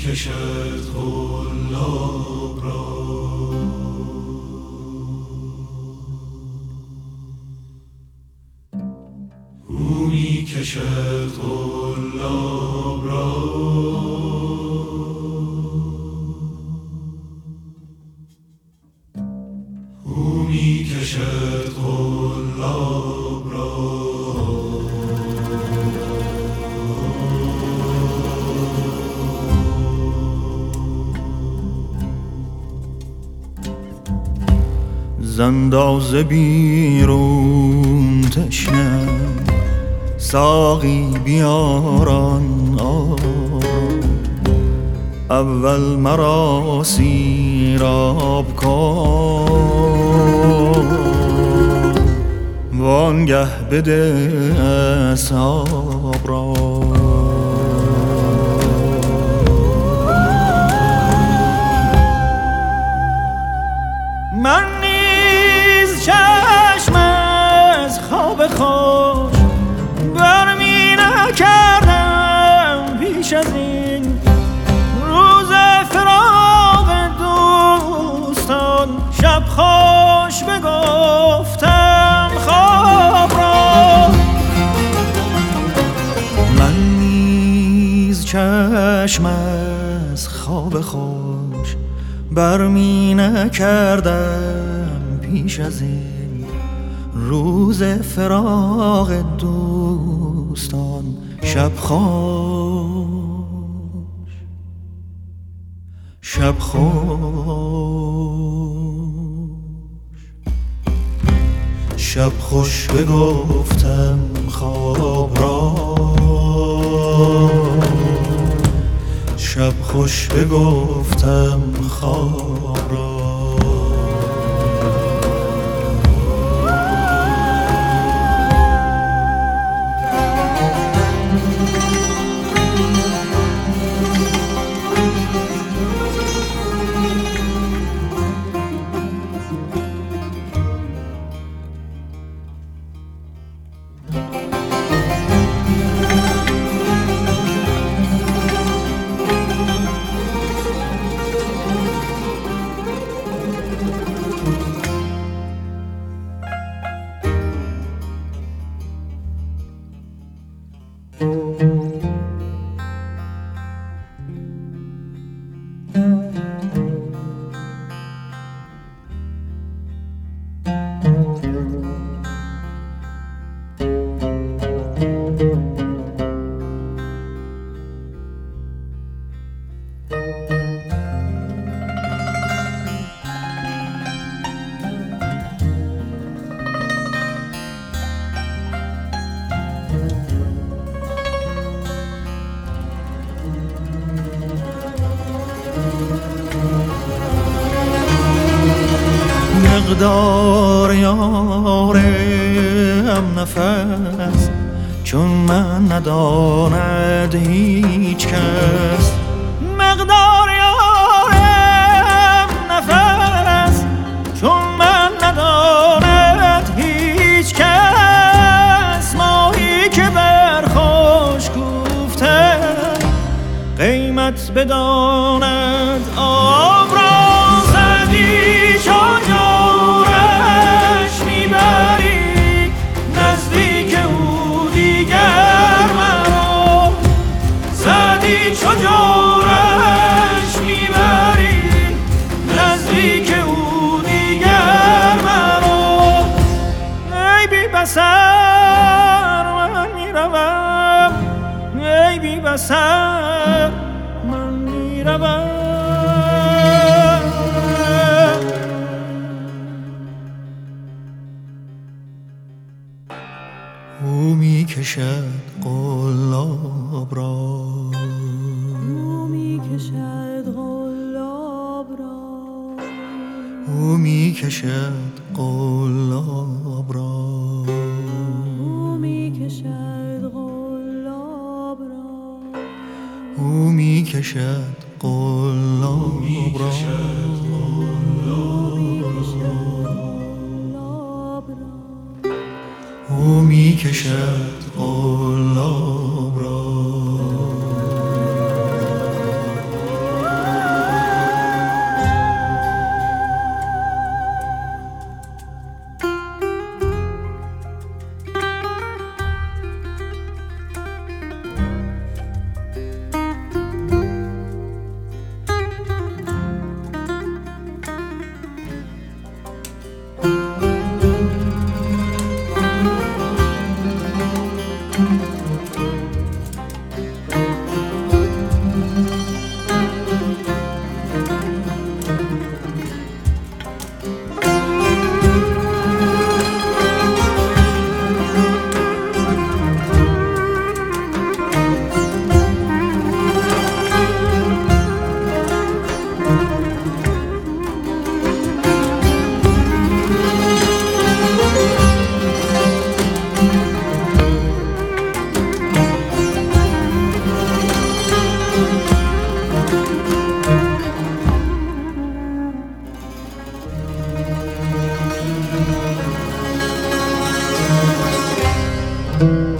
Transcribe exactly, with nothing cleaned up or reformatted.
کشد قلاب را او می کشد قلاب را او می کشد قلاب را زنداز بیرون تشنه ساقی بیاران آب اول مرا سیراب کن وانگه بده اصحاب را من چشم از خواب خوش برمی نکردم پیش از این روز فراق دوستان شب خوش بگفتم خواب را من نیز چشم از خواب خوش برمی نکردم پیش از این روز فراق دوستان شب خوش شب خوش شب خوش بگفتم خواب را شب خوش بگفتم خواب را مقدار یارم نفس چون من نداند هیچ کس مقدار یارم نفس چون من نداند هیچ کس ماهی که بر خوش گفته قیمت بداند آب را زدی چجورش میبری نزدیک او دیگر مرا زدی چجورش میبری نزدیک او دیگر مرا ای بی بصر من میروم ای بی بصر من میروم او می کشد قلاب را او می کشد قلاب را او می کشد قلاب را او می کشد قلاب را او می کشد قلاب را او می کشد قلاب را را